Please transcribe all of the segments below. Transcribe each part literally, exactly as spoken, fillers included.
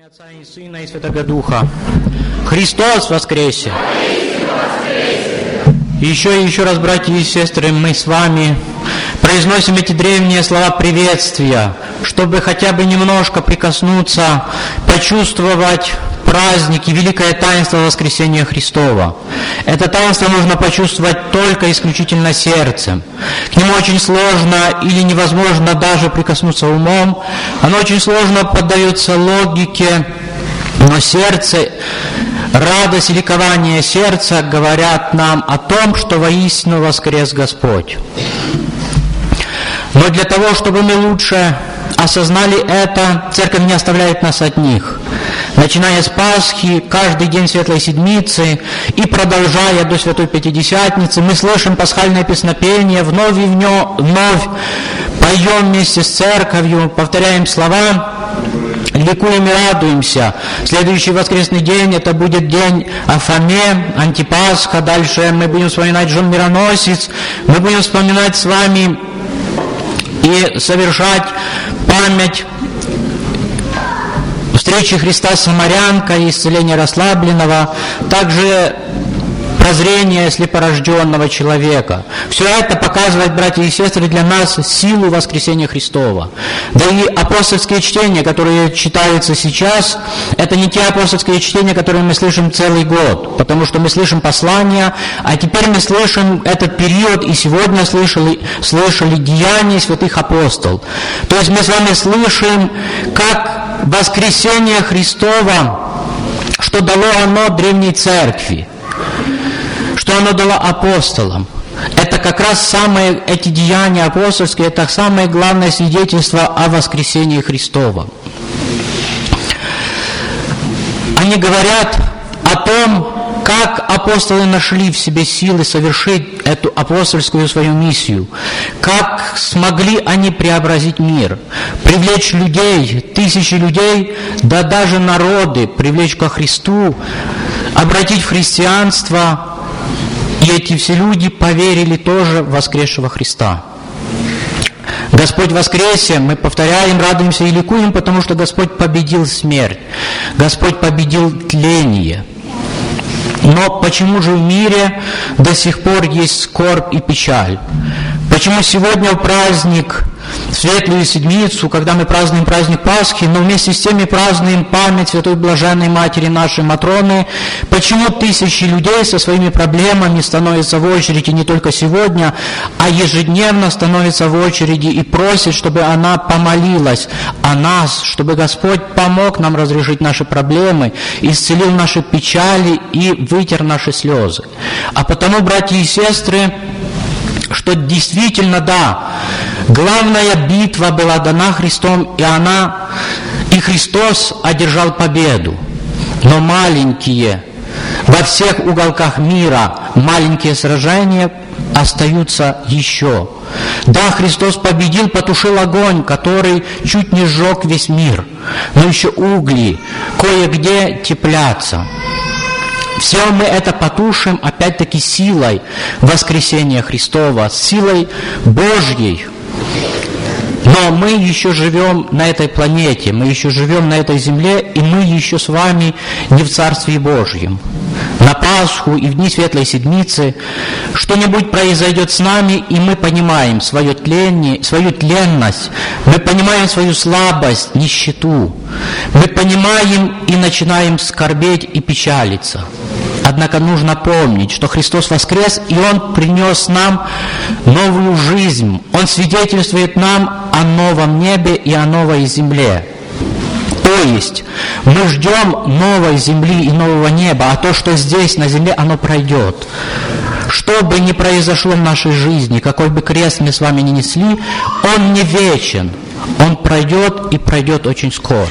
имя Отца и Сына и Святого Духа. Христос воскресе! Еще и еще раз, братья и сестры, мы с вами произносим эти древние слова приветствия, чтобы хотя бы немножко прикоснуться, почувствовать праздники, великое таинство воскресения Христова. Это таинство нужно почувствовать только исключительно сердцем. К нему очень сложно или невозможно даже прикоснуться умом. Оно очень сложно поддается логике, но сердце, радость и ликование сердца говорят нам о том, что воистину воскрес Господь. Но для того, чтобы мы лучше осознали это, Церковь не оставляет нас одних. Начиная с Пасхи, каждый день Светлой Седмицы и продолжая до Святой Пятидесятницы, мы слышим пасхальное песнопение, вновь и вновь поем вместе с Церковью, повторяем слова, ликуем и радуемся. Следующий воскресный день, это будет день о Фоме, Антипасха. Дальше мы будем вспоминать Джон Мироносец, мы будем вспоминать с вами и совершать память встречи Христа с самарянкой, исцеления расслабленного, также прозрение слепорожденного человека. Все это показывает, братья и сестры, для нас силу воскресения Христова. Да и апостольские чтения, которые читаются сейчас, это не те апостольские чтения, которые мы слышим целый год, потому что мы слышим послания, а теперь мы слышим этот период, и сегодня слышали, слышали деяния святых апостолов. То есть мы с вами слышим, как воскресение Христова, что дало оно древней церкви, что оно дало апостолам. Это как раз самые, эти деяния апостольские, это самое главное свидетельство о воскресении Христова. Они говорят о том, как апостолы нашли в себе силы совершить эту апостольскую свою миссию, как смогли они преобразить мир, привлечь людей, тысячи людей, да даже народы, привлечь ко Христу, обратить в христианство. И эти все люди поверили тоже в воскресшего Христа. Господь воскресе, мы повторяем, радуемся и ликуем, потому что Господь победил смерть, Господь победил тление. Но почему же в мире до сих пор есть скорбь и печаль? Почему сегодня в праздник, в Светлую Седмицу, когда мы празднуем праздник Пасхи, но вместе с тем и празднуем память Святой Блаженной Матери нашей Матроны, почему тысячи людей со своими проблемами становятся в очереди не только сегодня, а ежедневно становятся в очереди и просят, чтобы она помолилась о нас, чтобы Господь помог нам разрешить наши проблемы, исцелил наши печали и вытер наши слезы. А потому, братья и сестры, что действительно, да, главная битва была дана Христом, и она, и Христос одержал победу. Но маленькие, во всех уголках мира, маленькие сражения остаются еще. Да, Христос победил, потушил огонь, который чуть не сжег весь мир, но еще угли кое-где теплятся. Все мы это потушим, опять-таки, силой воскресения Христова, силой Божьей. Но мы еще живем на этой планете, мы еще живем на этой земле, и мы еще с вами не в Царстве Божьем. На Пасху и в дни Светлой Седмицы что-нибудь произойдет с нами, и мы понимаем свое тление, свою тленность, мы понимаем свою слабость, нищету, мы понимаем и начинаем скорбеть и печалиться. Однако нужно помнить, что Христос воскрес, и Он принес нам новую жизнь. Он свидетельствует нам о новом небе и о новой земле. То есть мы ждем новой земли и нового неба, а то, что здесь на земле, оно пройдет. Что бы ни произошло в нашей жизни, какой бы крест мы с вами ни несли, он не вечен. Он пройдет и пройдет очень скоро.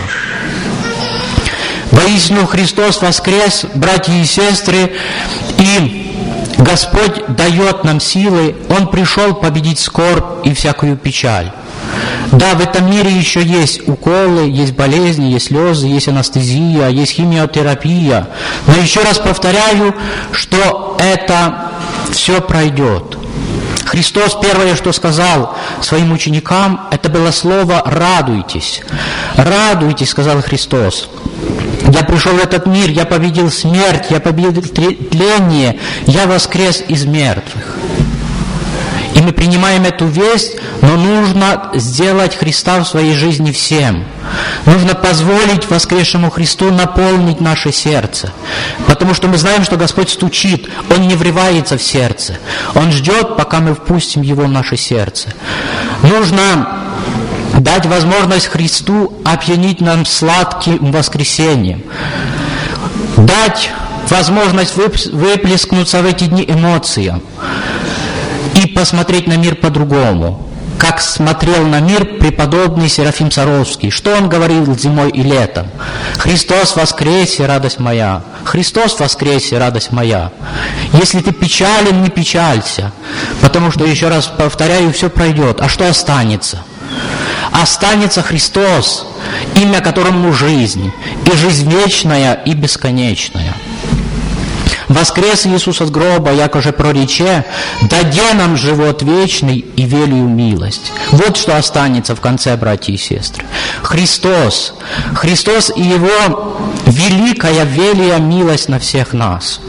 Воистину Христос воскрес, братья и сестры, и Господь дает нам силы. Он пришел победить скорбь и всякую печаль. Да, в этом мире еще есть уколы, есть болезни, есть слезы, есть анестезия, есть химиотерапия. Но еще раз повторяю, что это все пройдет. Христос первое, что сказал своим ученикам, это было слово «радуйтесь». «Радуйтесь», сказал Христос. Я пришел в этот мир, я победил смерть, я победил тление, я воскрес из мертвых. И мы принимаем эту весть, но нужно сделать Христа в своей жизни всем. Нужно позволить воскресшему Христу наполнить наше сердце. Потому что мы знаем, что Господь стучит, Он не врывается в сердце. Он ждет, пока мы впустим Его в наше сердце. Нужно дать возможность Христу опьянить нам сладким воскресением. Дать возможность выплеснуться в эти дни эмоциям. И посмотреть на мир по-другому, как смотрел на мир преподобный Серафим Саровский. Что он говорил зимой и летом? «Христос воскресе, радость моя! Христос воскресе, радость моя! Если ты печален, не печалься, потому что, еще раз повторяю, все пройдет. А что останется? Останется Христос, имя которому жизнь, и жизнь вечная и бесконечная». Воскрес Иисус от гроба, якоже прорече, даде нам живот вечный и велию милость. Вот что останется в конце, братья и сестры. Христос. Христос и Его великая велия милость на всех нас.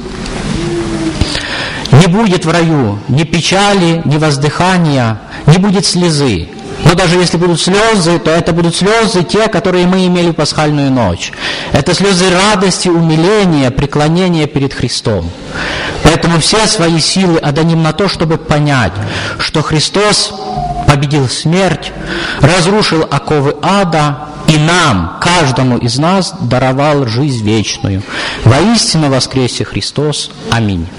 Не будет в раю ни печали, ни воздыхания, не будет слезы. Но даже если будут слезы, то это будут слезы те, которые мы имели в пасхальную ночь. Это слезы радости, умиления, преклонения перед Христом. Поэтому все свои силы отдадим на то, чтобы понять, что Христос победил смерть, разрушил оковы ада и нам, каждому из нас, даровал жизнь вечную. Воистину воскресе Христос. Аминь.